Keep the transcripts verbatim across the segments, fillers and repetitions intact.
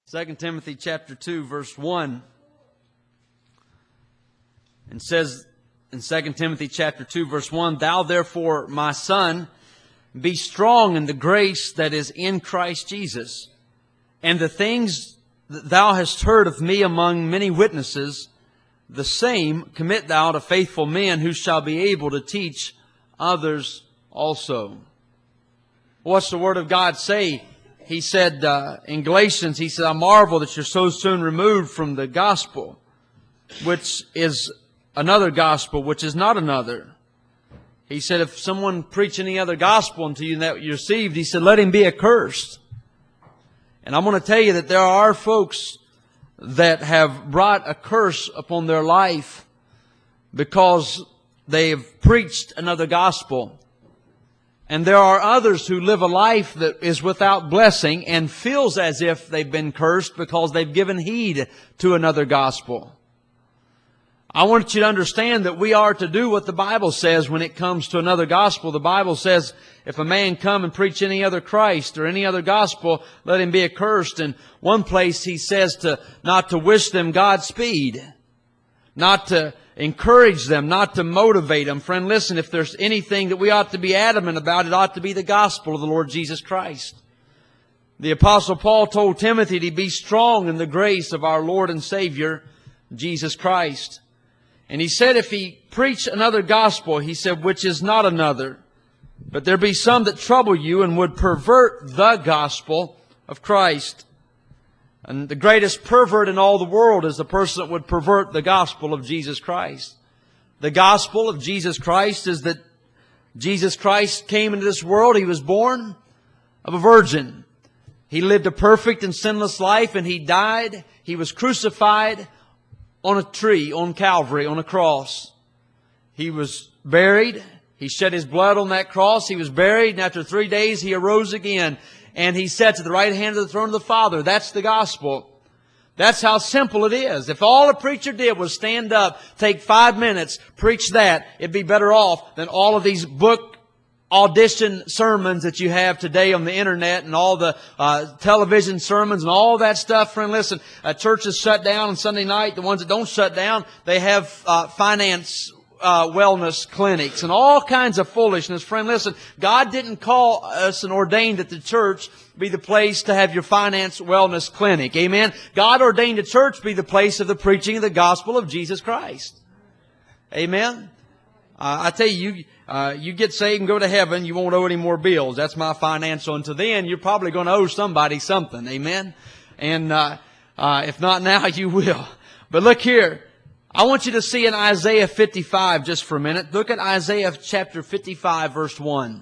Second Timothy chapter two, verse one. And says in Second Timothy chapter two, verse one, Thou therefore, my son, be strong in the grace that is in Christ Jesus. And the things that thou hast heard of me among many witnesses, the same commit thou to faithful men who shall be able to teach others also. What's the Word of God say? He said uh, in Galatians, he said, I marvel that you're so soon removed from the gospel, which is another gospel, which is not another. He said, if someone preach any other gospel unto you that you received, he said, let him be accursed. And I'm going to tell you that there are folks that have brought a curse upon their life because they've preached another gospel. And there are others who live a life that is without blessing and feels as if they've been cursed because they've given heed to another gospel. I want you to understand that we are to do what the Bible says when it comes to another gospel. The Bible says, if a man come and preach any other Christ or any other gospel, let him be accursed. In one place he says to not to wish them Godspeed, not to encourage them, not to motivate them. Friend, listen, if there's anything that we ought to be adamant about, it ought to be the gospel of the Lord Jesus Christ. The Apostle Paul told Timothy to be strong in the grace of our Lord and Savior, Jesus Christ. And he said if he preach another gospel, he said, which is not another, but there be some that trouble you and would pervert the gospel of Christ. And the greatest pervert in all the world is the person that would pervert the gospel of Jesus Christ. The gospel of Jesus Christ is that Jesus Christ came into this world. He was born of a virgin. He lived a perfect and sinless life, and He died. He was crucified on a tree, on Calvary, on a cross. He was buried. He shed His blood on that cross. He was buried, and after three days He arose again. And He sat to the right hand of the throne of the Father. That's the gospel. That's how simple it is. If all a preacher did was stand up, take five minutes, preach that, it'd be better off than all of these book audition sermons that you have today on the internet and all the uh, television sermons and all that stuff. Friend, listen, uh, churches shut down on Sunday night. The ones that don't shut down, they have uh, finance uh, wellness clinics and all kinds of foolishness. Friend, listen, God didn't call us and ordain that the church be the place to have your finance wellness clinic. Amen. God ordained the church be the place of the preaching of the gospel of Jesus Christ. Amen. Uh, I tell you, you Uh, you get saved and go to heaven, you won't owe any more bills. That's my financial. Until then, you're probably going to owe somebody something. Amen? And uh, uh, if not now, you will. But look here. I want you to see in Isaiah fifty-five just for a minute. Look at Isaiah chapter fifty-five, verse one.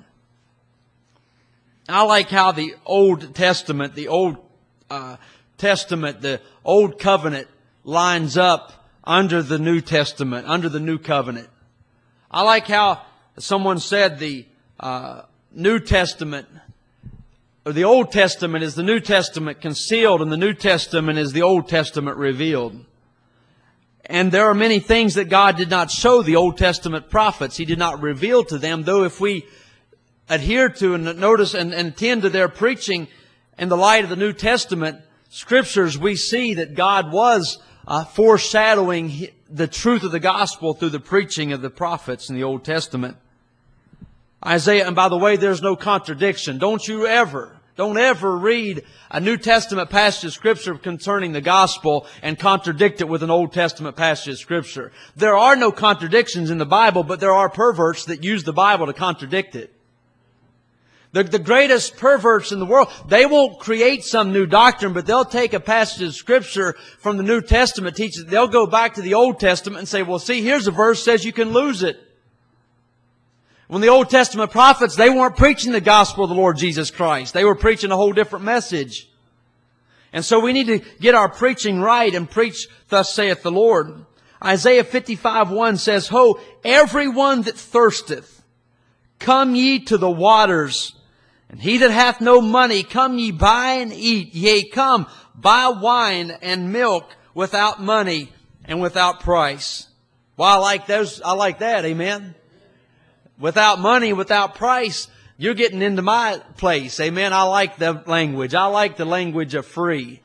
I like how the Old Testament, the Old uh, Testament, the Old Covenant lines up under the New Testament, under the New Covenant. I like how someone said the uh, New Testament, or the Old Testament is the New Testament concealed, and the New Testament is the Old Testament revealed. And there are many things that God did not show the Old Testament prophets. He did not reveal to them, though if we adhere to and notice and, and attend to their preaching in the light of the New Testament Scriptures, we see that God was uh, foreshadowing the truth of the gospel through the preaching of the prophets in the Old Testament. Isaiah, and by the way, there's no contradiction. Don't you ever, don't ever read a New Testament passage of Scripture concerning the gospel and contradict it with an Old Testament passage of Scripture. There are no contradictions in the Bible, but there are perverts that use the Bible to contradict it. The, the greatest perverts in the world, they won't create some new doctrine, but they'll take a passage of Scripture from the New Testament, teach it. They'll go back to the Old Testament and say, well, see, here's a verse that says you can lose it. When the Old Testament prophets, they weren't preaching the gospel of the Lord Jesus Christ. They were preaching a whole different message. And so we need to get our preaching right and preach, thus saith the Lord. Isaiah fifty-five one says, Ho, everyone that thirsteth, come ye to the waters. And he that hath no money, come ye buy and eat. Yea, come, buy wine and milk without money and without price. Well, I like those. I like that. Amen. Without money, without price, you're getting into my place. Amen. I like the language. I like the language of free.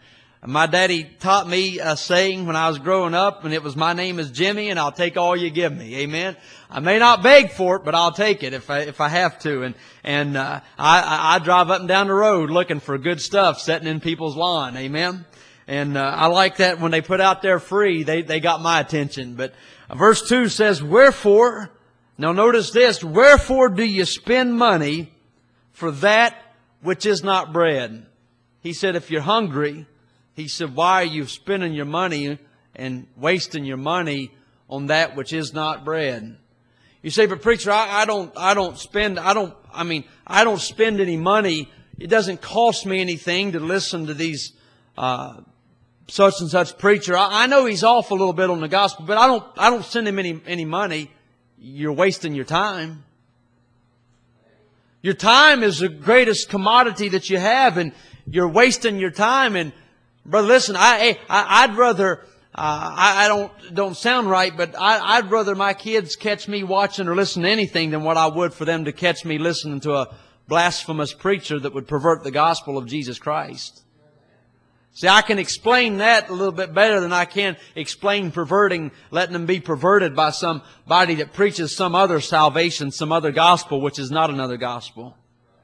My daddy taught me a saying when I was growing up, and it was, my name is Jimmy, and I'll take all you give me. Amen. I may not beg for it, but I'll take it if I, if I have to. And, and, uh, I, I, I drive up and down the road looking for good stuff sitting in people's lawn. Amen. And, uh, I like that when they put out there free, they, they got my attention. But verse two says, wherefore, now notice this, wherefore do you spend money for that which is not bread? He said, if you're hungry, he said, why are you spending your money and wasting your money on that which is not bread? You say, but preacher, I, I don't, I don't spend, I don't, I mean, I don't spend any money. It doesn't cost me anything to listen to these, uh, such and such preacher. I, I know he's off a little bit on the gospel, but I don't, I don't send him any, any money. You're wasting your time. Your time is the greatest commodity that you have, and you're wasting your time. And brother, listen, I, I I'd rather uh, I, I don't don't sound right, but I, I'd rather my kids catch me watching or listening to anything than what I would for them to catch me listening to a blasphemous preacher that would pervert the gospel of Jesus Christ. See, I can explain that a little bit better than I can explain perverting, letting them be perverted by somebody that preaches some other salvation, some other gospel, which is not another gospel.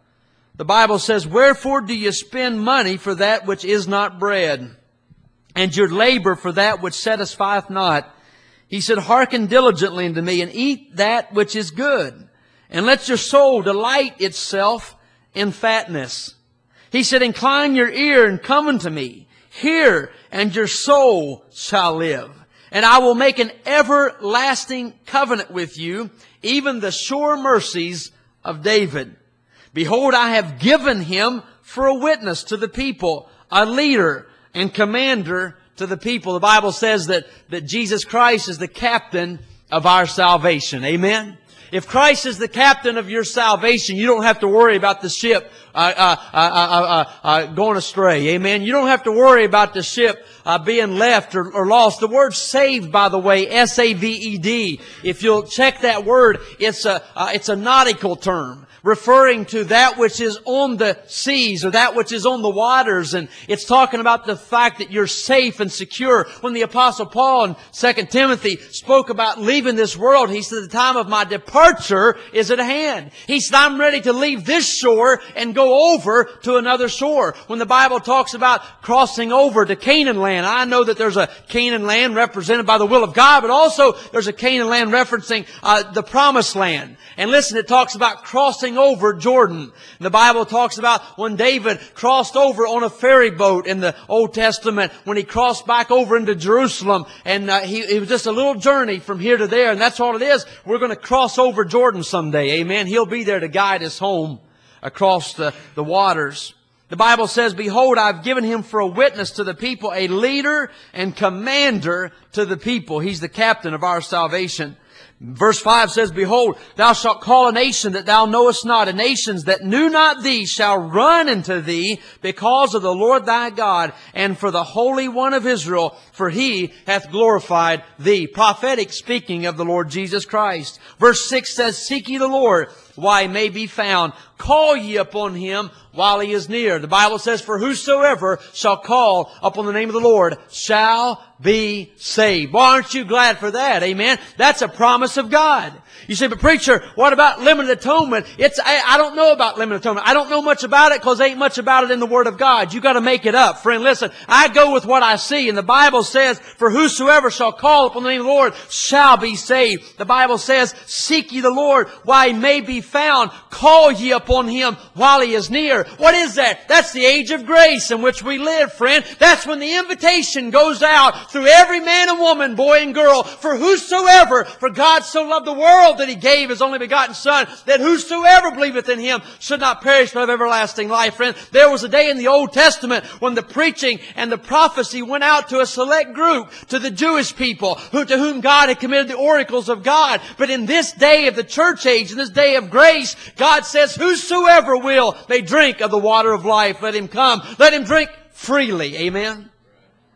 The Bible says, wherefore do you spend money for that which is not bread, and your labor for that which satisfieth not? He said, hearken diligently unto me, and eat that which is good, and let your soul delight itself in fatness. He said, incline your ear and come unto me. Hear, and your soul shall live. And I will make an everlasting covenant with you, even the sure mercies of David. Behold, I have given him for a witness to the people, a leader and commander to the people. The Bible says that, that Jesus Christ is the captain of our salvation. Amen? If Christ is the captain of your salvation, you don't have to worry about the ship uh, uh, uh, uh, uh, going astray. Amen. You don't have to worry about the ship uh, being left or, or lost. The word saved, by the way, S A V E D. If you'll check that word, it's a uh, it's a nautical term, referring to that which is on the seas or that which is on the waters. And it's talking about the fact that you're safe and secure. When the Apostle Paul in Second Timothy spoke about leaving this world, he said, the time of my departure is at hand. He said, I'm ready to leave this shore and go over to another shore. When the Bible talks about crossing over to Canaan land, I know that there's a Canaan land represented by the will of God, but also there's a Canaan land referencing uh, the promised land. And listen, it talks about crossing over Jordan. The Bible talks about when David crossed over on a ferry boat in the Old Testament, when he crossed back over into Jerusalem, and uh, he, it was just a little journey from here to there, and that's all it is. We're going to cross over Jordan someday. Amen. He'll be there to guide us home across the, the waters. The Bible says, behold, I've given him for a witness to the people, a leader and commander to the people. He's the captain of our salvation. Verse five says, behold, thou shalt call a nation that thou knowest not, and nations that knew not thee shall run into thee because of the Lord thy God and for the Holy One of Israel, for he hath glorified thee. Prophetic speaking of the Lord Jesus Christ. Verse six says, seek ye the Lord while he may be found. Call ye upon him while he is near. The Bible says, for whosoever shall call upon the name of the Lord shall be saved. Well, aren't you glad for that? Amen. That's a promise of God. You say, but preacher, what about limited atonement? It's, I, I don't know about limited atonement. I don't know much about it because there ain't much about it in the Word of God. You got to make it up. Friend, listen, I go with what I see. And the Bible says, for whosoever shall call upon the name of the Lord shall be saved. The Bible says, seek ye the Lord while he may be found. Call ye upon him while he is near. What is that? That's the age of grace in which we live, friend. That's when the invitation goes out through every man and woman, boy and girl. For whosoever, for God so loved the world that he gave his only begotten Son, that whosoever believeth in him should not perish but have everlasting life, friend. There was a day in the Old Testament when the preaching and the prophecy went out to a select group, to the Jewish people, who, to whom God had committed the oracles of God. But in this day of the church age, in this day of grace, God says, whosoever will may drink of the water of life. Let him come. Let him drink freely. Amen.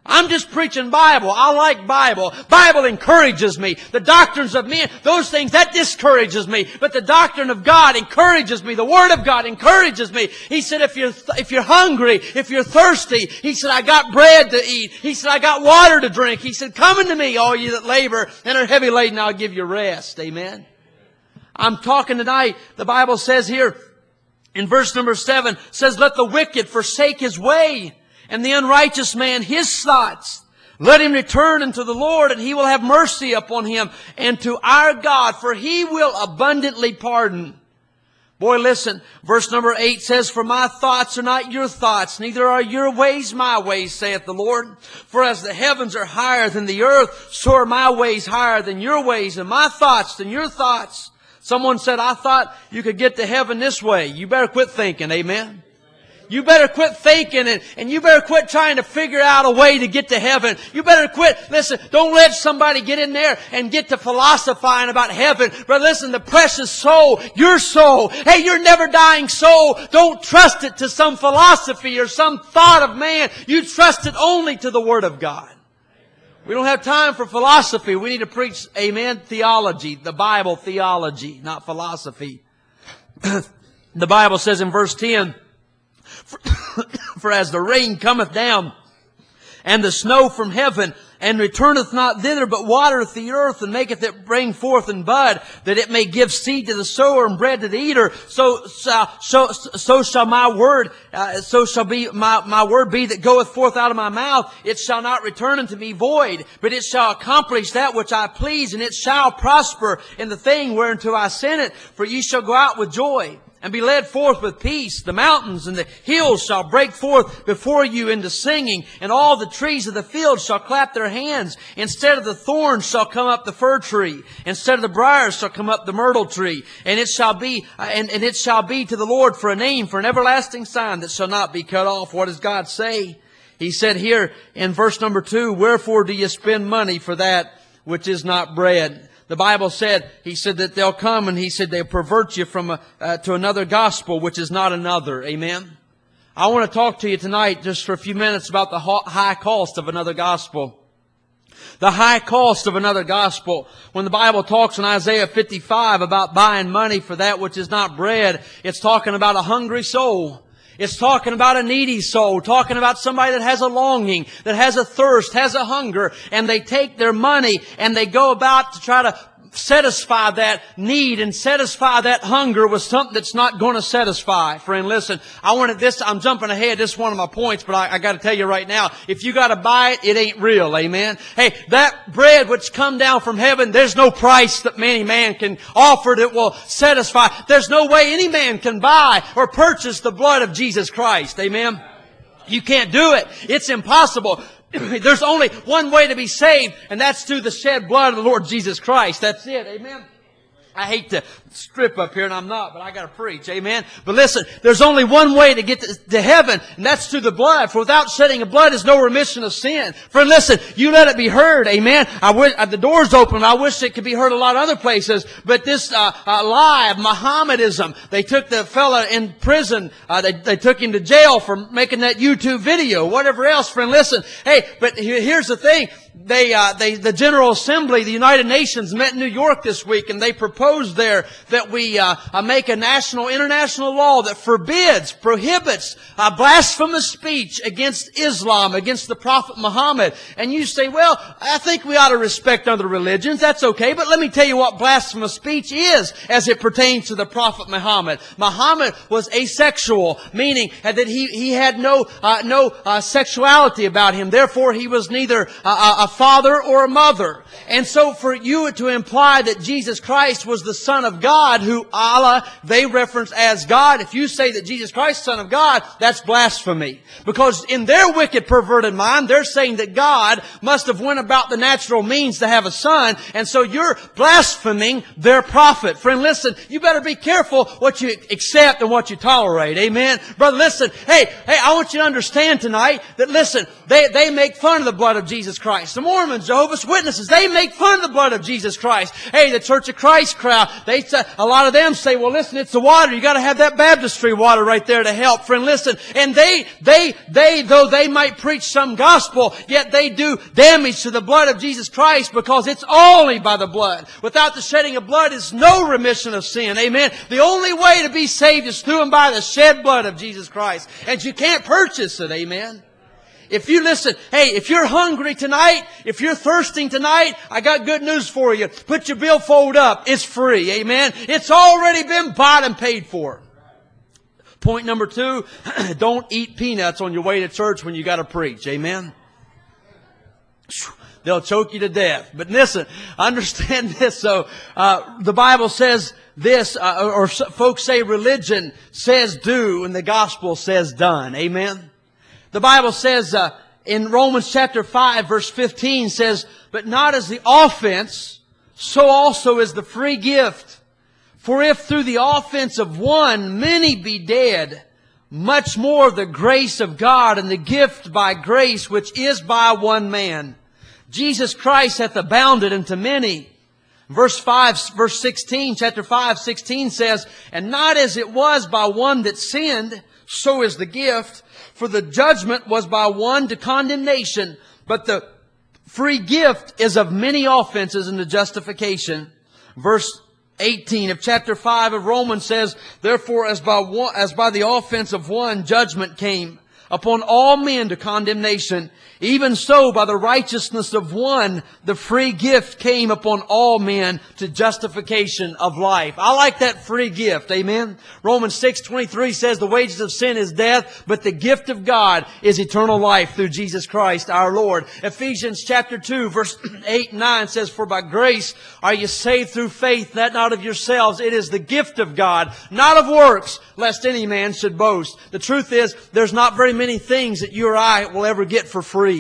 I'm just preaching Bible. I like Bible. Bible encourages me. The doctrines of men, those things, that discourages me. But the doctrine of God encourages me. The Word of God encourages me. He said, if you're, if you're hungry, if you're thirsty, He said, I got bread to eat. He said, I got water to drink. He said, come unto me, all you that labor and are heavy laden, I'll give you rest. Amen. I'm talking tonight, the Bible says here in verse number seven, says, let the wicked forsake his way, and the unrighteous man his thoughts. Let him return unto the Lord, and He will have mercy upon him, and to our God, for He will abundantly pardon. Boy, listen, verse number eight says, for my thoughts are not your thoughts, neither are your ways my ways, saith the Lord. For as the heavens are higher than the earth, so are my ways higher than your ways, and my thoughts than your thoughts. Someone said, I thought you could get to heaven this way. You better quit thinking, amen? You better quit thinking, and, and you better quit trying to figure out a way to get to heaven. You better quit. Listen, don't let somebody get in there and get to philosophizing about heaven. But listen, the precious soul, your soul, hey, your never dying soul, don't trust it to some philosophy or some thought of man. You trust it only to the Word of God. We don't have time for philosophy. We need to preach, amen, theology, the Bible theology, not philosophy. The Bible says in verse ten, For, for as the rain cometh down, and the snow from heaven, and returneth not thither, but watereth the earth, and maketh it bring forth and bud, that it may give seed to the sower and bread to the eater, so so so, so shall my word, uh, so shall be my, my word be that goeth forth out of my mouth. It shall not return unto me void, but it shall accomplish that which I please, and it shall prosper in the thing whereunto I sent it. For ye shall go out with joy, and be led forth with peace. The mountains and the hills shall break forth before you into singing, and all the trees of the field shall clap their hands. Instead of the thorns shall come up the fir tree. Instead of the briars shall come up the myrtle tree. And it shall be, uh, and, and it shall be to the Lord for a name, for an everlasting sign that shall not be cut off. What does God say? He said here in verse number two, wherefore do you spend money for that which is not bread? The Bible said, He said that they'll come, and He said they'll pervert you from a, uh, to another gospel, which is not another. Amen? I want to talk to you tonight just for a few minutes about the high cost of another gospel. The high cost of another gospel. When the Bible talks in Isaiah fifty-five about buying money for that which is not bread, it's talking about a hungry soul. It's talking about a needy soul, talking about somebody that has a longing, that has a thirst, has a hunger, and they take their money and they go about to try to satisfy that need and satisfy that hunger with something that's not going to satisfy. Friend, listen, I wanted this, I'm jumping ahead, this is one of my points, but I, I got to tell you right now, if you got to buy it, it ain't real, amen? Hey, that bread which come down from heaven, there's no price that any man can offer that will satisfy. There's no way any man can buy or purchase the blood of Jesus Christ, amen? You can't do it. It's impossible. There's only one way to be saved, and that's through the shed blood of the Lord Jesus Christ. That's it. Amen. I hate to strip up here, and I'm not, but I got to preach. Amen. But listen, there's only one way to get to, to heaven, and that's through the blood. For without shedding of blood is no remission of sin. Friend, listen, you let it be heard. Amen. I wish uh, the door's open. I wish it could be heard a lot of other places. But this uh, uh, lie of Mohammedism, they took the fella in prison. Uh, they, they took him to jail for making that YouTube video, whatever else. Friend, listen. Hey, but here's the thing. They, uh, they, the General Assembly, the United Nations, met in New York this week, and they proposed there that we uh, uh, make a national, international law that forbids, prohibits uh, blasphemous speech against Islam, against the Prophet Muhammad. And you say, well, I think we ought to respect other religions. That's okay. But let me tell you what blasphemous speech is as it pertains to the Prophet Muhammad. Muhammad was asexual, meaning that he, he had no, uh, no uh, sexuality about him. Therefore, he was neither uh, a father or a mother. And so for you to imply that Jesus Christ was the Son of God, who Allah, they reference as God, if you say that Jesus Christ is Son of God, that's blasphemy. Because in their wicked, perverted mind, they're saying that God must have went about the natural means to have a son, and so you're blaspheming their prophet. Friend, listen, you better be careful what you accept and what you tolerate. Amen? Brother, listen, hey, hey, I want you to understand tonight that, listen, they, they make fun of the blood of Jesus Christ. Christ. The Mormons, Jehovah's Witnesses, they make fun of the blood of Jesus Christ. Hey, the Church of Christ crowd, they say, a lot of them say, well, listen, it's the water. You got to have that baptistry water right there to help. Friend, listen. And they, they, they, though they might preach some gospel, yet they do damage to the blood of Jesus Christ because it's only by the blood. Without the shedding of blood is no remission of sin. Amen. The only way to be saved is through and by the shed blood of Jesus Christ. And you can't purchase it. Amen. If you listen, hey, if you're hungry tonight, if you're thirsting tonight, I got good news for you. Put your billfold up. It's free. Amen. It's already been bought and paid for. Point number two, don't eat peanuts on your way to church when you got to preach. Amen. They'll choke you to death. But listen, understand this. So, uh, the Bible says this, uh, or folks say religion says do and the gospel says done. Amen. The Bible says uh, in Romans chapter five verse fifteen says, but not as the offense, so also is the free gift. For if through the offense of one many be dead, much more the grace of God and the gift by grace which is by one man, Jesus Christ hath abounded unto many. Verse five, verse sixteen, chapter five, sixteen says, and not as it was by one that sinned, so is the gift. For the judgment was by one to condemnation, but the free gift is of many offenses unto justification. Verse eighteen of chapter five of Romans says, therefore as by one, as by the offense of one judgment came upon all men to condemnation, even so by the righteousness of one the free gift came upon all men to justification of life. I like that free gift. Amen. Romans six twenty-three says the wages of sin is death, but the gift of God is eternal life through Jesus Christ our Lord. Ephesians chapter two verse eight and nine says, for by grace are you saved through faith, that not of yourselves. It is the gift of God, not of works, lest any man should boast. The truth is, there's not very many things that you or I will ever get for free.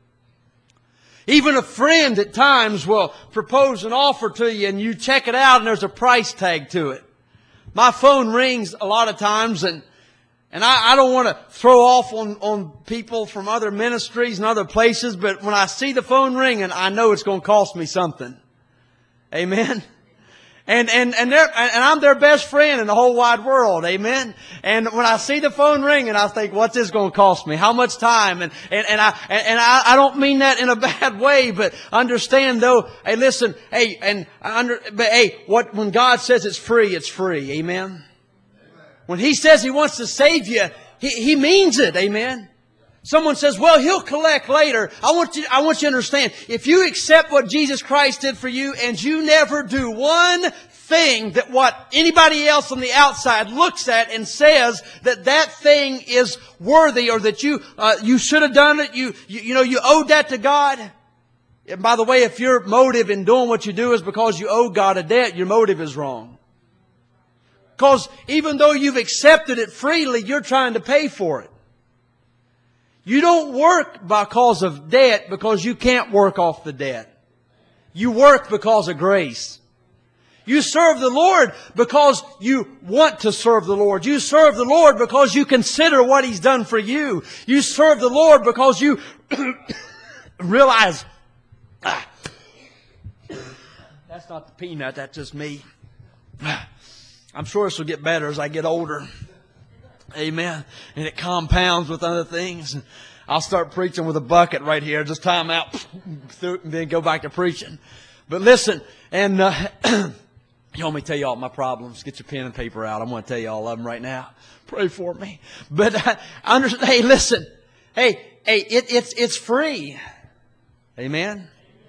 Even a friend at times will propose an offer to you and you check it out and there's a price tag to it. My phone rings a lot of times and and I, I don't want to throw off on, on people from other ministries and other places, but when I see the phone ringing, I know it's going to cost me something. Amen. And, and, and they're, and I'm their best friend in the whole wide world. Amen. And when I see the phone ringing, I think, what's this going to cost me? How much time? And, and, and I, and I, I don't mean that in a bad way, but understand though, hey, listen, hey, and I under, but hey, what, when God says it's free, it's free. Amen. When He says He wants to save you, He, He means it. Amen. Someone says, well, He'll collect later. I want you, I want you to understand, if you accept what Jesus Christ did for you and you never do one thing that what anybody else on the outside looks at and says that that thing is worthy or that you, uh, you should have done it, you, you, you know, you owed that to God. And by the way, if your motive in doing what you do is because you owe God a debt, your motive is wrong. Because even though you've accepted it freely, you're trying to pay for it. You don't work because of debt because you can't work off the debt. You work because of grace. You serve the Lord because you want to serve the Lord. You serve the Lord because you consider what He's done for you. You serve the Lord because you realize, ah, that's not the peanut, that's just me. I'm sure this will get better as I get older. Amen. And it compounds with other things. I'll start preaching with a bucket right here. Just time out and then go back to preaching. But listen, and uh, you want me to tell you all my problems? Get your pen and paper out. I'm going to tell you all of them right now. Pray for me. But uh, understand, hey, listen. Hey, hey, it, it's it's free. Amen.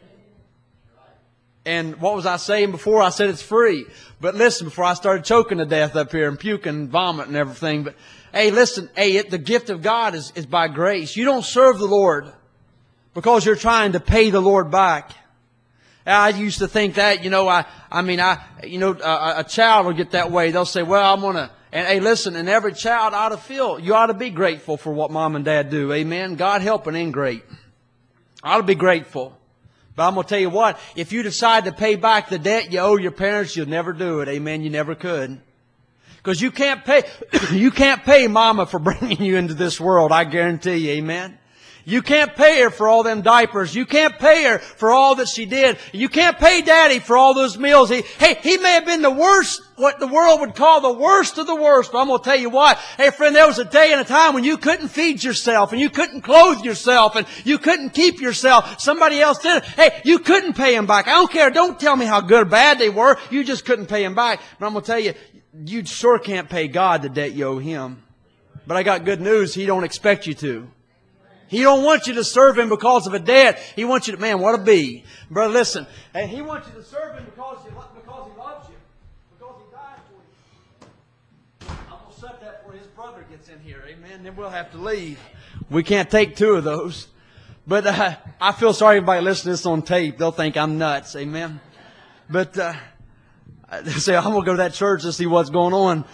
And what was I saying before? I said it's free. But listen, before I started choking to death up here and puking and vomiting and everything. But hey, listen, hey, it, the gift of God is, is by grace. You don't serve the Lord because you're trying to pay the Lord back. I used to think that, you know, I, I mean, I, you know, a, a child will get that way. They'll say, well, I'm going to, and hey, listen, and every child ought to feel, you ought to be grateful for what mom and dad do. Amen. God helping ain't great. I ought to be grateful. But I'm going to tell you what, if you decide to pay back the debt you owe your parents, you'll never do it. Amen. You never could. Because you can't pay, you can't pay mama for bringing you into this world. I guarantee you. Amen. You can't pay her for all them diapers. You can't pay her for all that she did. You can't pay Daddy for all those meals. He, hey, he may have been the worst, what the world would call the worst of the worst. But I'm going to tell you what. Hey, friend, there was a day and a time when you couldn't feed yourself and you couldn't clothe yourself and you couldn't keep yourself. Somebody else did it. Hey, you couldn't pay him back. I don't care. Don't tell me how good or bad they were. You just couldn't pay him back. But I'm going to tell you, you sure can't pay God the debt you owe Him. But I got good news. He don't expect you to. He don't want you to serve Him because of a debt. He wants you to, man, what a bee. Brother, listen. And He wants you to serve Him because, you, because He loves you. Because He died for you. I'm going to set that before His brother gets in here. Amen. Then we'll have to leave. We can't take two of those. But uh, I feel sorry everybody listening to this on tape. They'll think I'm nuts. Amen. But uh, they say, I'm going to go to that church to see what's going on.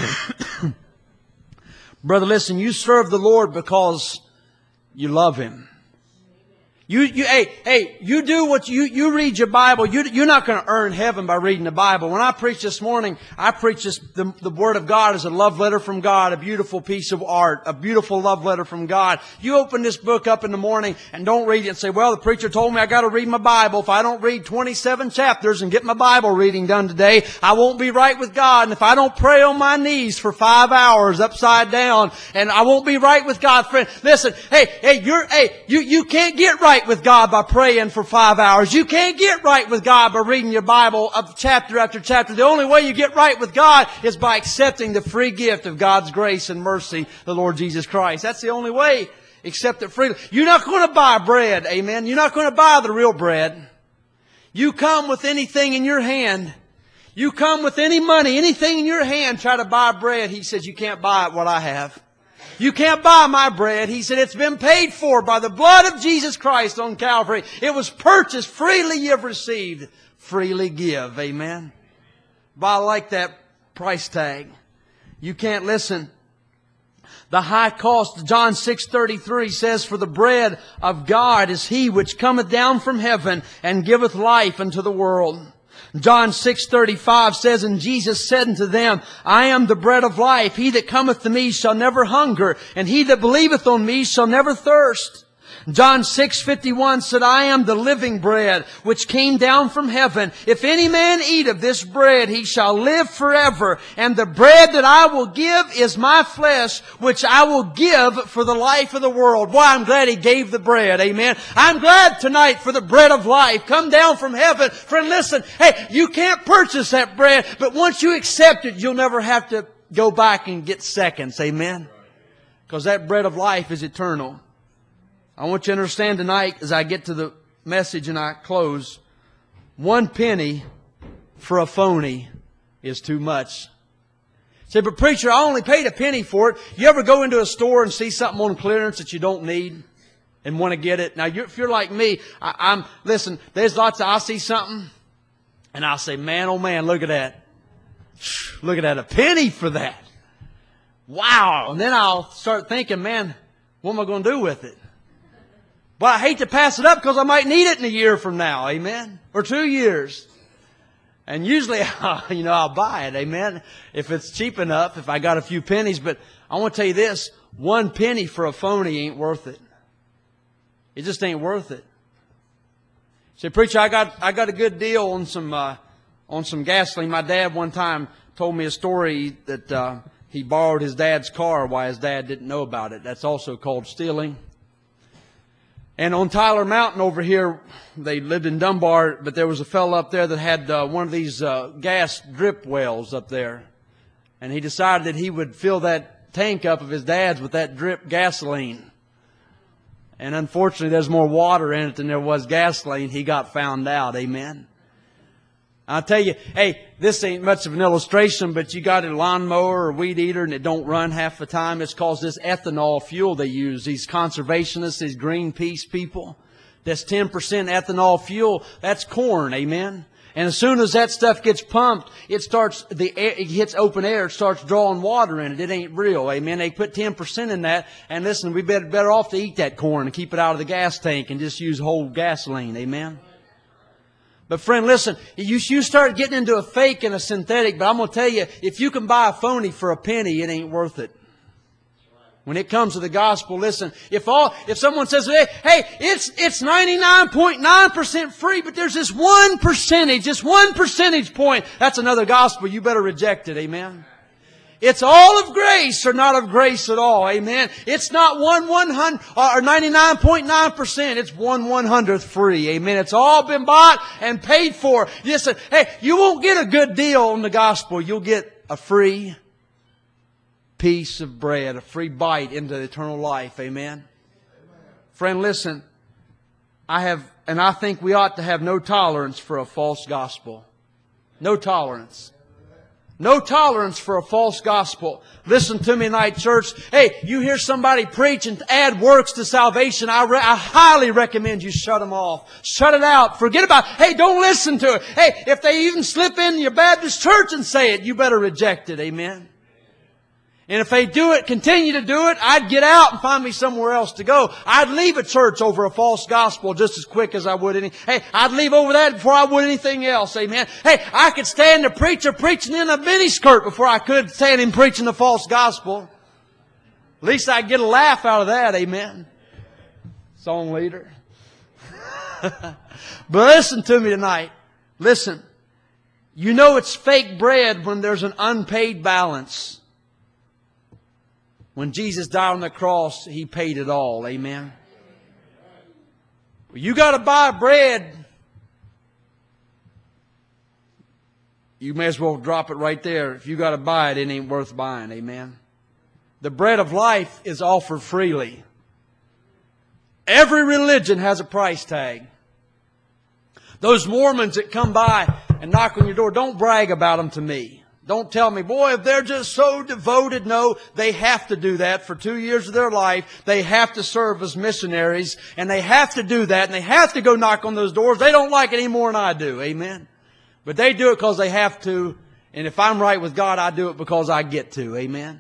Brother, listen. You serve the Lord because you love Him. You, you, hey, hey, you do what you, you read your Bible. You, you're not going to earn heaven by reading the Bible. When I preach this morning, I preach this, the, the Word of God is a love letter from God, a beautiful piece of art, a beautiful love letter from God. You open this book up in the morning and don't read it and say, well, the preacher told me I got to read my Bible. If I don't read twenty-seven chapters and get my Bible reading done today, I won't be right with God. And if I don't pray on my knees for five hours upside down, and I won't be right with God, friend. Listen, hey, hey, you're, hey, you, you can't get right with God by praying for five hours. You can't get right with God by reading your Bible of chapter after chapter. The only way you get right with God is by accepting the free gift of God's grace and mercy, the Lord Jesus Christ. That's the only way. Accept it freely. You're not going to buy bread. Amen. You're not going to buy the real bread. You come with anything in your hand. You come with any money, anything in your hand, try to buy bread. He says, you can't buy what I have. You can't buy my bread. He said, it's been paid for by the blood of Jesus Christ on Calvary. It was purchased. Freely you have received. Freely give. Amen. But I like that price tag. You can't listen. The high cost, John six thirty-three says, for the bread of God is He which cometh down from heaven and giveth life unto the world. John six thirty-five says, and Jesus said unto them, I am the bread of life. He that cometh to me shall never hunger, and he that believeth on me shall never thirst. John six fifty-one said, I am the living bread which came down from heaven. If any man eat of this bread, he shall live forever. And the bread that I will give is my flesh, which I will give for the life of the world. Why, I'm glad He gave the bread. Amen. I'm glad tonight for the bread of life. Come down from heaven. Friend, listen. Hey, you can't purchase that bread, but once you accept it, you'll never have to go back and get seconds. Amen. Because that bread of life is eternal. I want you to understand tonight, as I get to the message and I close, one penny for a phony is too much. Say, but preacher, I only paid a penny for it. You ever go into a store and see something on clearance that you don't need and want to get it? Now, you're, if you're like me, I, I'm, listen, there's lots of, I'll see something and I'll say, man, oh man, look at that. Look at that, a penny for that. Wow. And then I'll start thinking, man, what am I going to do with it? But I hate to pass it up because I might need it in a year from now. Amen. Or two years. And usually, you know, I'll buy it. Amen. If it's cheap enough, if I got a few pennies. But I want to tell you this. One penny for a phony ain't worth it. It just ain't worth it. Say, preacher, I got, I got a good deal on some, uh, on some gasoline. My dad one time told me a story that, uh, he borrowed his dad's car while his dad didn't know about it. That's also called stealing. And on Tyler Mountain over here, they lived in Dunbar, but there was a fellow up there that had uh, one of these uh, gas drip wells up there. And he decided that he would fill that tank up of his dad's with that drip gasoline. And unfortunately, there's more water in it than there was gasoline. He got found out. Amen. I'll tell you, hey, this ain't much of an illustration, but you got a lawnmower or weed eater and it don't run half the time. It's cause this ethanol fuel they use. These conservationists, these Greenpeace people. That's ten percent ethanol fuel. That's corn. Amen. And as soon as that stuff gets pumped, it starts, the air, it hits open air, it starts drawing water in it. It ain't real. Amen. They put ten percent in that. And listen, we better, better off to eat that corn and keep it out of the gas tank and just use whole gasoline. Amen. But friend, listen, you, you start getting into a fake and a synthetic, but I'm going to tell you, if you can buy a phony for a penny, it ain't worth it. When it comes to the gospel, listen, if all, if someone says, hey, hey, it's, it's ninety-nine point nine percent free, but there's this one percentage, this one percentage point, that's another gospel, you better reject it, amen? It's all of grace or not of grace at all, amen? It's not one one hundred, or ninety-nine point nine percent, it's one one hundredth free, amen? It's all been bought and paid for. Listen, hey, you won't get a good deal on the gospel, you'll get a free piece of bread, a free bite into eternal life. Amen? Amen. Friend, listen. I have, and I think we ought to have no tolerance for a false gospel. No tolerance. No tolerance for a false gospel. Listen to me tonight, church. Hey, you hear somebody preach and add works to salvation, I, re- I highly recommend you shut them off. Shut it out. Forget about it. Hey, don't listen to it. Hey, if they even slip in your Baptist church and say it, you better reject it. Amen? And if they do it, continue to do it, I'd get out and find me somewhere else to go. I'd leave a church over a false gospel just as quick as I would any. Hey, I'd leave over that before I would anything else. Amen. Hey, I could stand a preacher preaching in a miniskirt before I could stand him preaching the false gospel. At least I'd get a laugh out of that. Amen. Song leader. But listen to me tonight. Listen. You know it's fake bread when there's an unpaid balance. When Jesus died on the cross, He paid it all. Amen. Well, you got to buy bread. You may as well drop it right there. If you got to buy it, it ain't worth buying. Amen. The bread of life is offered freely. Every religion has a price tag. Those Mormons that come by and knock on your door, don't brag about them to me. Don't tell me, boy, if they're just so devoted. No, they have to do that for two years of their life. They have to serve as missionaries, and they have to do that, and they have to go knock on those doors. They don't like it any more than I do. Amen? But they do it because they have to, and if I'm right with God, I do it because I get to. Amen?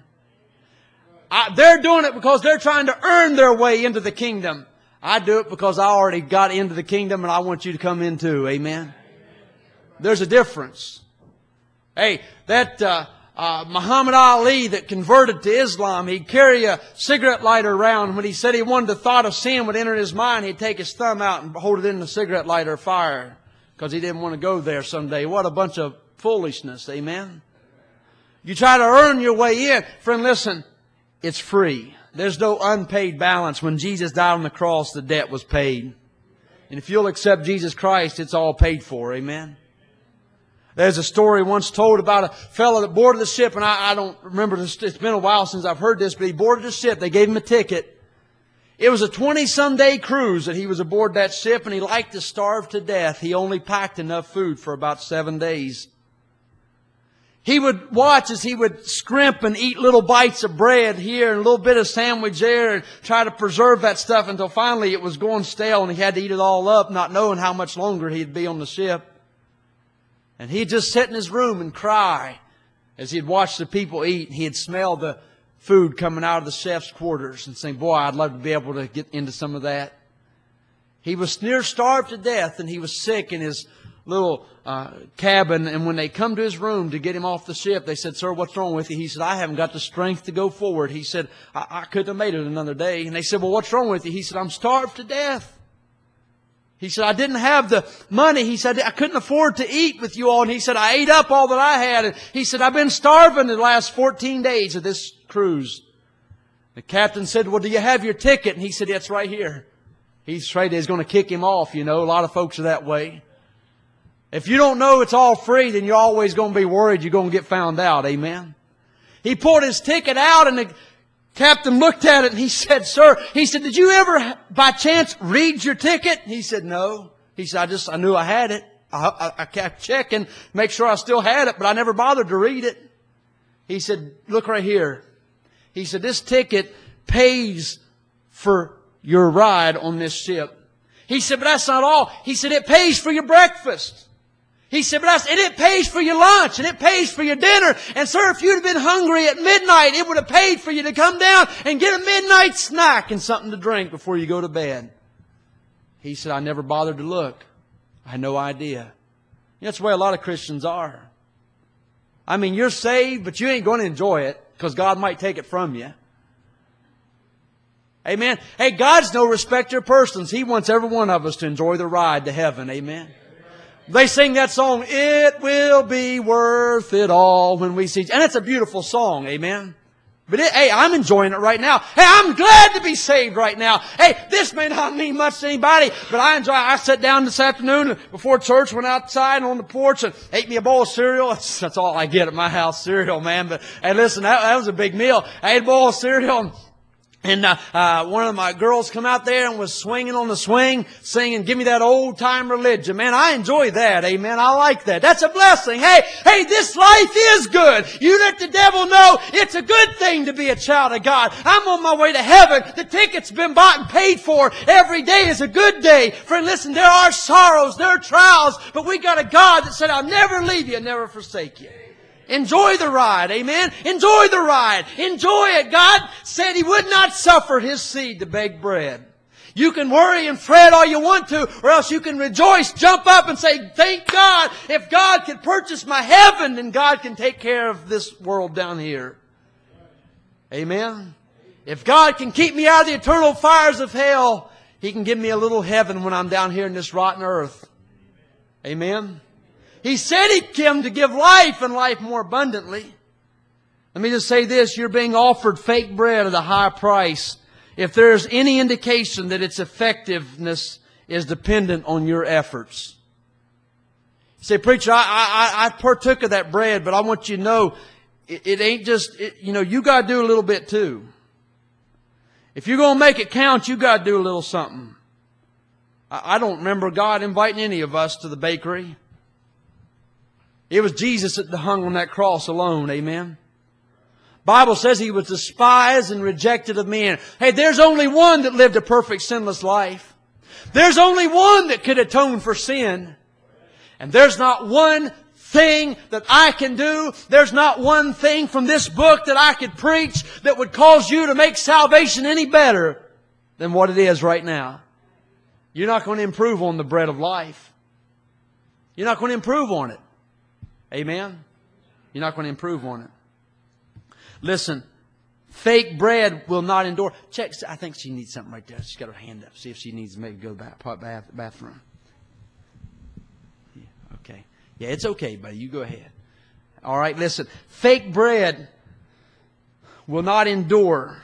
I, they're doing it because they're trying to earn their way into the kingdom. I do it because I already got into the kingdom, and I want you to come in too. Amen? There's a difference. Hey, that uh, uh, Muhammad Ali that converted to Islam, he'd carry a cigarette lighter around. When he said he wanted the thought of sin would enter his mind, he'd take his thumb out and hold it in the cigarette lighter fire because he didn't want to go there someday. What a bunch of foolishness, amen? You try to earn your way in. Friend, listen, it's free. There's no unpaid balance. When Jesus died on the cross, the debt was paid. And if you'll accept Jesus Christ, it's all paid for, amen? There's a story once told about a fellow that boarded the ship, and I, I don't remember this. It's been a while since I've heard this, but he boarded the ship. They gave him a ticket. It was a twenty-some day cruise that he was aboard that ship, and he liked to starve to death. He only packed enough food for about seven days. He would watch as he would scrimp and eat little bites of bread here and a little bit of sandwich there and try to preserve that stuff until finally it was going stale and he had to eat it all up, not knowing how much longer he'd be on the ship. And he'd just sit in his room and cry as he'd watch the people eat. And he'd smell the food coming out of the chef's quarters and say, boy, I'd love to be able to get into some of that. He was near starved to death, and he was sick in his little uh, cabin. And when they come to his room to get him off the ship, they said, sir, what's wrong with you? He said, I haven't got the strength to go forward. He said, I, I couldn't have made it another day. And they said, well, what's wrong with you? He said, I'm starved to death. He said, I didn't have the money. He said, I couldn't afford to eat with you all. And he said, I ate up all that I had. And he said, I've been starving the last fourteen days of this cruise. The captain said, well, do you have your ticket? And he said, it's right here. He's afraid he's going to kick him off. You know, a lot of folks are that way. If you don't know it's all free, then you're always going to be worried you're going to get found out. Amen. He pulled his ticket out, and the captain looked at it and he said, sir, he said, did you ever by chance read your ticket? He said, no. He said, I just, I knew I had it. I, I, I kept checking, make sure I still had it, but I never bothered to read it. He said, look right here. He said, this ticket pays for your ride on this ship. He said, but that's not all. He said, it pays for your breakfast. He said, but that's, and it pays for your lunch, and it pays for your dinner. And sir, if you'd have been hungry at midnight, it would have paid for you to come down and get a midnight snack and something to drink before you go to bed. He said, I never bothered to look. I had no idea. That's the way a lot of Christians are. I mean, you're saved, but you ain't going to enjoy it because God might take it from you. Amen. Hey, God's no respecter of persons. He wants every one of us to enjoy the ride to heaven. Amen. They sing that song, "It will be worth it all when we see." And it's a beautiful song. Amen. But it, hey, I'm enjoying it right now. Hey, I'm glad to be saved right now. Hey, this may not mean much to anybody, but I enjoy it. I sat down this afternoon before church, went outside on the porch and ate me a bowl of cereal. That's, that's all I get at my house, cereal, man. But hey, listen, that, that was a big meal. I ate a bowl of cereal and And uh, uh, one of my girls come out there and was swinging on the swing, singing, "Give me that old time religion." Man, I enjoy that. Amen. I like that. That's a blessing. Hey, hey, this life is good. You let the devil know it's a good thing to be a child of God. I'm on my way to heaven. The ticket's been bought and paid for. Every day is a good day. Friend, listen, there are sorrows, there are trials, but we got a God that said, "I'll never leave you, never forsake you." Enjoy the ride. Amen. Enjoy the ride. Enjoy it. God said He would not suffer His seed to beg bread. You can worry and fret all you want to, or else you can rejoice, jump up and say, "Thank God. If God can purchase my heaven, then God can take care of this world down here." Amen. If God can keep me out of the eternal fires of hell, He can give me a little heaven when I'm down here in this rotten earth. Amen. He said He came to give life and life more abundantly. Let me just say this. You're being offered fake bread at a high price. If there's any indication that its effectiveness is dependent on your efforts. You say, "Preacher, I, I, I partook of that bread, but I want you to know it, it ain't just, it, you know, you got to do a little bit too. If you're going to make it count, you got to do a little something." I, I don't remember God inviting any of us to the bakery. It was Jesus that hung on that cross alone. Amen. Bible says He was despised and rejected of men. Hey, there's only one that lived a perfect sinless life. There's only one that could atone for sin. And there's not one thing that I can do. There's not one thing from this book that I could preach that would cause you to make salvation any better than what it is right now. You're not going to improve on the bread of life. You're not going to improve on it. Amen? You're not going to improve on it. Listen, fake bread will not endure. Check, I think she needs something right there. She's got her hand up. See if she needs to maybe go back bath, bathroom. Yeah, okay. Yeah, it's okay, buddy. You go ahead. All right, listen. Fake bread will not endure.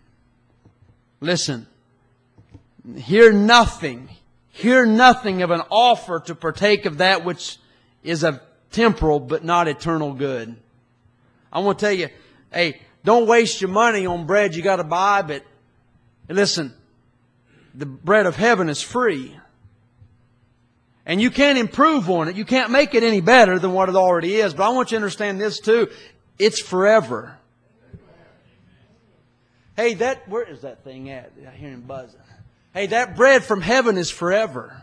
Listen. Hear nothing. Hear nothing of an offer to partake of that which is of temporal but not eternal good. I want to tell you, hey, don't waste your money on bread you got to buy, but listen, the bread of heaven is free. And you can't improve on it. You can't make it any better than what it already is. But I want you to understand this too. It's forever. Hey, that, where is that thing at? I hear him buzzing. Hey, that bread from heaven is forever.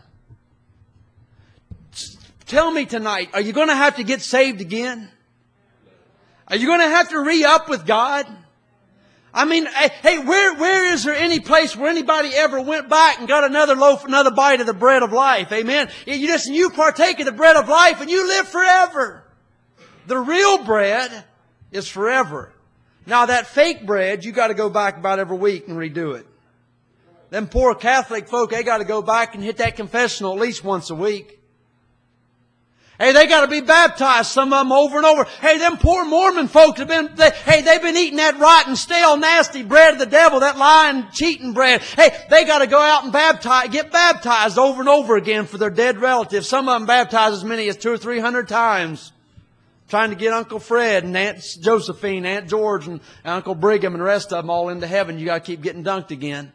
Tell me tonight, are you going to have to get saved again? Are you going to have to re-up with God? I mean, hey, where, where is there any place where anybody ever went back and got another loaf, another bite of the bread of life? Amen. You just, you partake of the bread of life and you live forever. The real bread is forever. Now that fake bread, you got to go back about every week and redo it. Them poor Catholic folk, they got to go back and hit that confessional at least once a week. Hey, they got to be baptized, some of them over and over. Hey, them poor Mormon folks have been, they, hey, they've been eating that rotten, stale, nasty bread of the devil, that lying, cheating bread. Hey, they got to go out and baptize, get baptized over and over again for their dead relatives. Some of them baptized as many as two or three hundred times. Trying to get Uncle Fred and Aunt Josephine, Aunt George and Uncle Brigham and the rest of them all into heaven. You got to keep getting dunked again.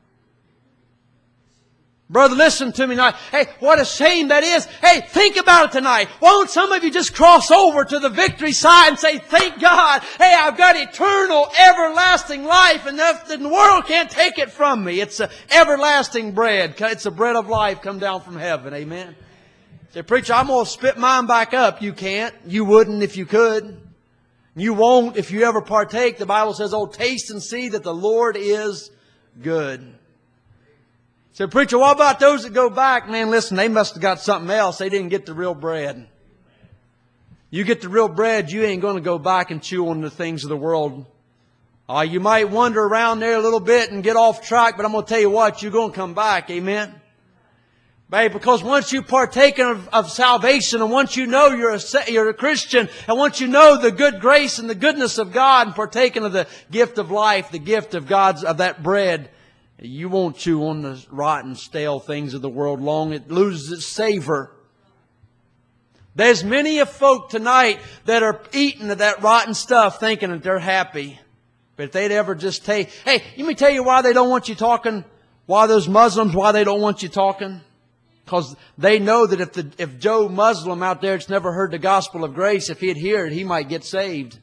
Brother, listen to me tonight. Hey, what a shame that is. Hey, think about it tonight. Why don't some of you just cross over to the victory side and say, "Thank God. Hey, I've got eternal, everlasting life, and the world can't take it from me. It's a everlasting bread. It's a bread of life come down from heaven." Amen. Say, "Preacher, I'm going to spit mine back up." You can't. You wouldn't if you could. You won't if you ever partake. The Bible says, "Oh, taste and see that the Lord is good." So, "Preacher, what about those that go back?" Man, listen, they must have got something else. They didn't get the real bread. You get the real bread, you ain't going to go back and chew on the things of the world Uh, you might wander around there a little bit and get off track, but I'm going to tell you what, you're going to come back. Amen? Babe, because once you partake of, of salvation, and once you know you're a, you're a Christian, and once you know the good grace and the goodness of God, and partaking of the gift of life, the gift of God's, of that bread, you won't chew on the rotten, stale things of the world long. It loses its savor. There's many of folk tonight that are eating that rotten stuff thinking that they're happy. But if they'd ever just take, hey, let me tell you why they don't want you talking, why those Muslims, why they don't want you talking. Because they know that if the, if Joe Muslim out there that's never heard the gospel of grace, if he'd hear it, he might get saved.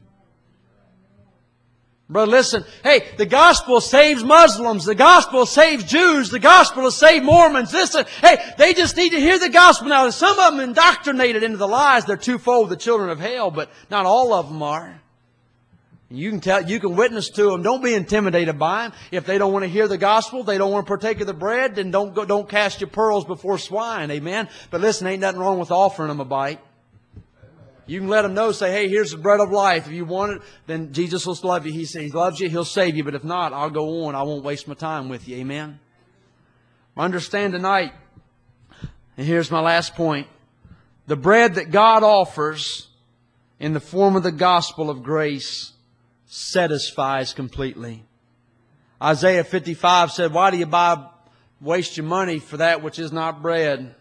Brother, listen, hey, the gospel saves Muslims. The gospel saves Jews. The gospel will save Mormons. Listen, hey, they just need to hear the gospel. Now, some of them indoctrinated into the lies. They're twofold, the children of hell, but not all of them are. You can tell, you can witness to them. Don't be intimidated by them. If they don't want to hear the gospel, they don't want to partake of the bread, then don't go, don't cast your pearls before swine. Amen. But listen, ain't nothing wrong with offering them a bite. You can let them know, say, hey, here's the bread of life. If you want it, then Jesus will love you. He says He loves you. He'll save you. But if not, I'll go on. I won't waste my time with you. Amen. Understand tonight, and here's my last point. The bread that God offers in the form of the gospel of grace satisfies completely. Isaiah fifty-five said, why do you buy, waste your money for that which is not bread?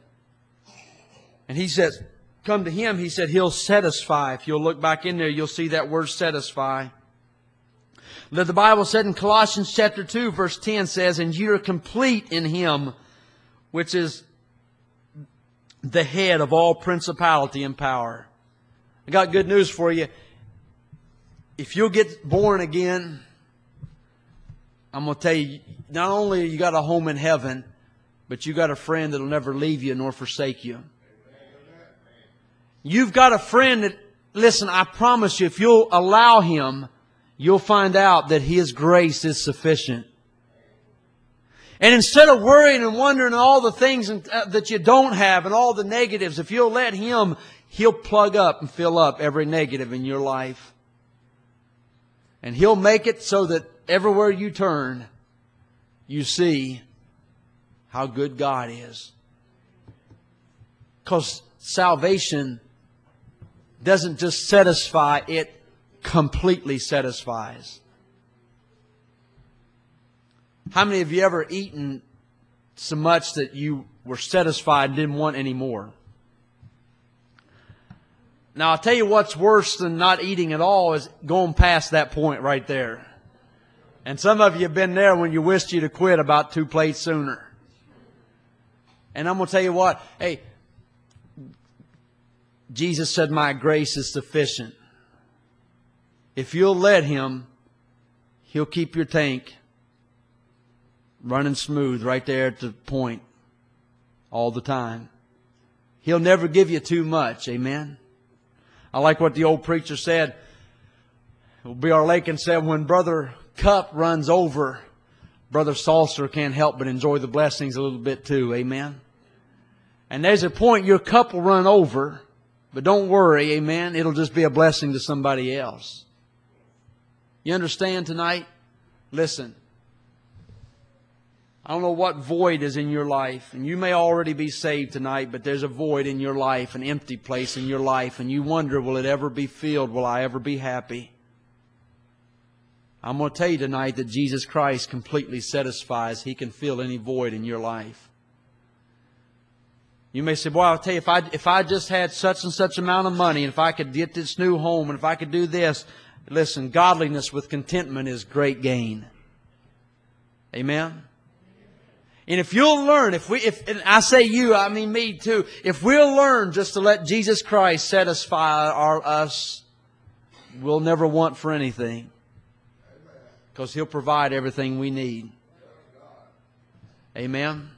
And He says, come to Him, He said, He'll satisfy. If you'll look back in there, you'll see that word satisfy. The Bible said in Colossians chapter two, verse ten says, and you are complete in Him, which is the head of all principality and power. I got good news for you. If you'll get born again, I'm going to tell you, not only you got a home in heaven, but you got a friend that will never leave you nor forsake you. You've got a friend that, listen, I promise you, if you'll allow Him, you'll find out that His grace is sufficient. And instead of worrying and wondering all the things that you don't have and all the negatives, if you'll let Him, He'll plug up and fill up every negative in your life. And He'll make it so that everywhere you turn, you see how good God is. Because salvation doesn't just satisfy, it completely satisfies. How many of you ever eaten so much that you were satisfied and didn't want any more? Now, I'll tell you what's worse than not eating at all is going past that point right there. And some of you have been there when you wished you'd have quit about two plates sooner. And I'm going to tell you what, hey, Jesus said, my grace is sufficient. If you'll let Him, He'll keep your tank running smooth right there at the point all the time. He'll never give you too much. Amen. I like what the old preacher said. B R Lakin said, when Brother Cup runs over, Brother Saucer can't help but enjoy the blessings a little bit too. Amen. And there's a point your cup will run over, but don't worry. Amen. It'll just be a blessing to somebody else. You understand tonight? Listen. I don't know what void is in your life, and you may already be saved tonight, but there's a void in your life, an empty place in your life, and you wonder, will it ever be filled? Will I ever be happy? I'm going to tell you tonight that Jesus Christ completely satisfies. He can fill any void in your life. You may say, boy, I'll tell you, if I, if I just had such and such amount of money, and if I could get this new home, and if I could do this. Listen, godliness with contentment is great gain. Amen? And if you'll learn, if we, if and I say you, I mean me too, if we'll learn just to let Jesus Christ satisfy our, us, we'll never want for anything. Because He'll provide everything we need. Amen?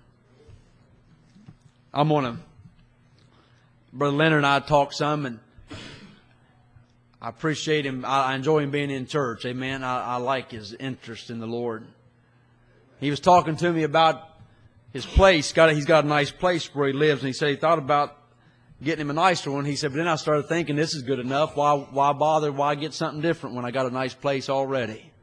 I'm going to, Brother Leonard and I talked some, and I appreciate him. I enjoy him being in church. Amen? I, I like his interest in the Lord. He was talking to me about his place. Got He's got a nice place where he lives, and he said he thought about getting him a nicer one. He said, but then I started thinking, this is good enough. Why, why bother? Why get something different when I got a nice place already?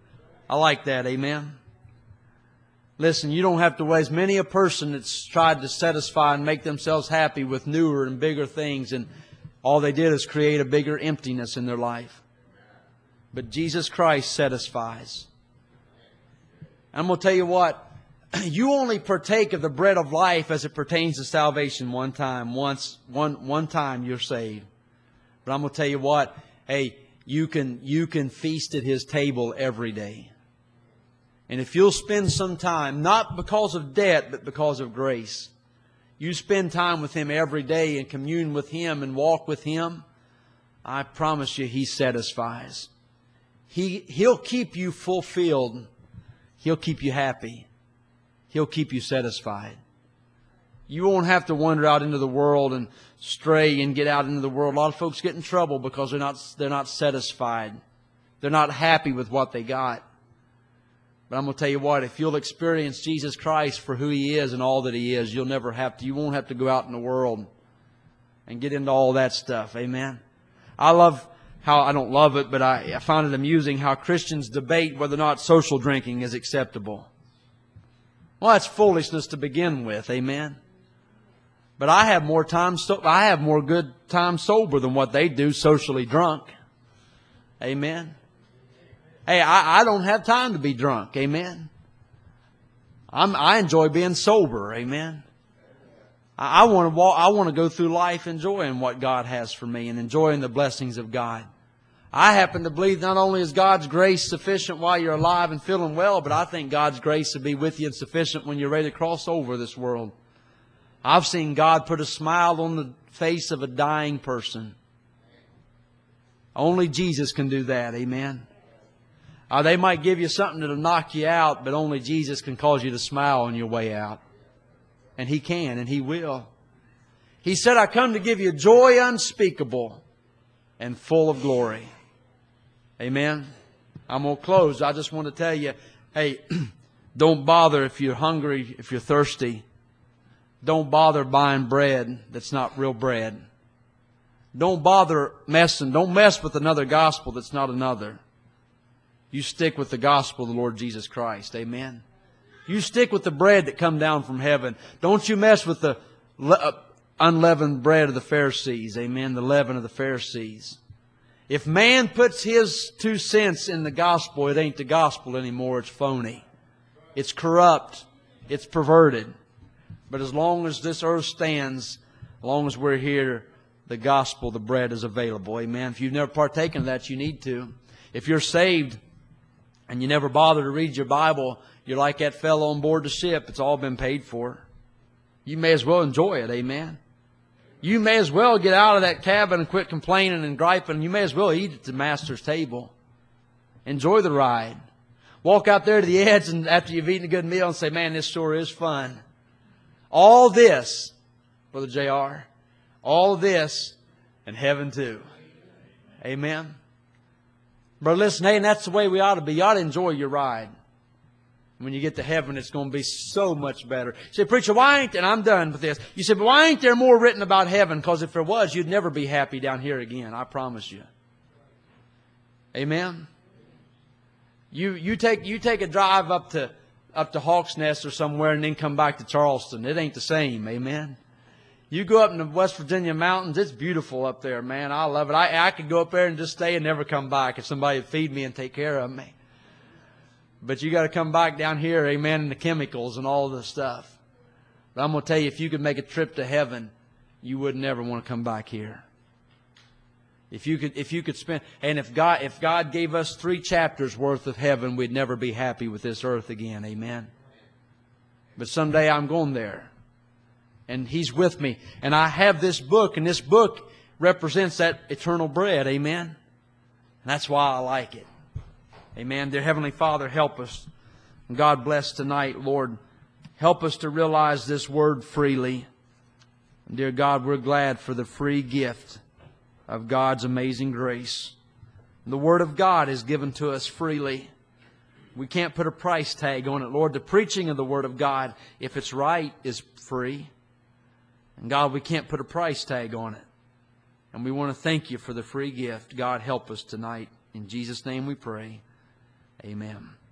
I like that. Amen. Listen, you don't have to waste many a person that's tried to satisfy and make themselves happy with newer and bigger things, and all they did is create a bigger emptiness in their life. But Jesus Christ satisfies. I'm going to tell you what, you only partake of the bread of life as it pertains to salvation one time. Once, one, one time you're saved. But I'm going to tell you what, hey, you can, you can feast at His table every day. And if you'll spend some time, not because of debt, but because of grace, you spend time with Him every day and commune with Him and walk with Him, I promise you He satisfies. He, He'll keep you fulfilled. He'll keep you happy. He'll keep you satisfied. You won't have to wander out into the world and stray and get out into the world. A lot of folks get in trouble because they're not, they're not satisfied. They're not happy with what they got. But I'm going to tell you what, if you'll experience Jesus Christ for who He is and all that He is, you'll never have to, you won't have to go out in the world and get into all that stuff. Amen. I love how, I don't love it, but I, I find it amusing how Christians debate whether or not social drinking is acceptable. Well, that's foolishness to begin with. Amen. But I have more time, so, I have more good time sober than what they do socially drunk. Amen. Hey, I, I don't have time to be drunk. Amen. I'm, I enjoy being sober. Amen. I, I want to walk, I want to go through life enjoying what God has for me and enjoying the blessings of God. I happen to believe not only is God's grace sufficient while you're alive and feeling well, but I think God's grace will be with you and sufficient when you're ready to cross over this world. I've seen God put a smile on the face of a dying person. Only Jesus can do that. Amen. Uh, they might give you something that'll knock you out, but only Jesus can cause you to smile on your way out. And He can, and He will. He said, I come to give you joy unspeakable and full of glory. Amen. I'm going to close. I just want to tell you, hey, don't bother if you're hungry, if you're thirsty. Don't bother buying bread that's not real bread. Don't bother messing. Don't mess with another gospel that's not another. You stick with the gospel of the Lord Jesus Christ. Amen. You stick with the bread that come down from heaven. Don't you mess with the unleavened bread of the Pharisees. Amen. The leaven of the Pharisees. If man puts his two cents in the gospel, it ain't the gospel anymore. It's phony. It's corrupt. It's perverted. But as long as this earth stands, as long as we're here, the gospel, the bread is available. Amen. If you've never partaken of that, you need to. If you're saved and you never bother to read your Bible, you're like that fellow on board the ship. It's all been paid for. You may as well enjoy it. Amen. You may as well get out of that cabin and quit complaining and griping. You may as well eat at the Master's table. Enjoy the ride. Walk out there to the edge and after you've eaten a good meal and say, man, this sure is fun. All this, Brother J R, all this and heaven too. Amen. But listen, hey, and that's the way we ought to be. You ought to enjoy your ride. When you get to heaven, it's going to be so much better. You say, preacher, why ain't, and I'm done with this. You say, but why ain't there more written about heaven? Because if there was, you'd never be happy down here again. I promise you. Amen. You, you take, you take a drive up to, up to Hawks Nest or somewhere and then come back to Charleston. It ain't the same. Amen. You go up in the West Virginia mountains, it's beautiful up there, man. I love it. I, I could go up there and just stay and never come back if somebody would feed me and take care of me. But you got to come back down here, amen, and the chemicals and all the stuff. But I'm going to tell you, if you could make a trip to heaven, you would never want to come back here. If you could, if you could spend, and if God, if God gave us three chapters worth of heaven, we'd never be happy with this earth again, amen. But someday I'm going there. And He's with me. And I have this book, and this book represents that eternal bread. Amen? And that's why I like it. Amen. Dear Heavenly Father, help us. And God bless tonight, Lord. Help us to realize this word freely. And dear God, we're glad for the free gift of God's amazing grace. And the Word of God is given to us freely. We can't put a price tag on it, Lord. The preaching of the Word of God, if it's right, is free. And God, we can't put a price tag on it. And we want to thank You for the free gift. God, help us tonight. In Jesus' name we pray. Amen.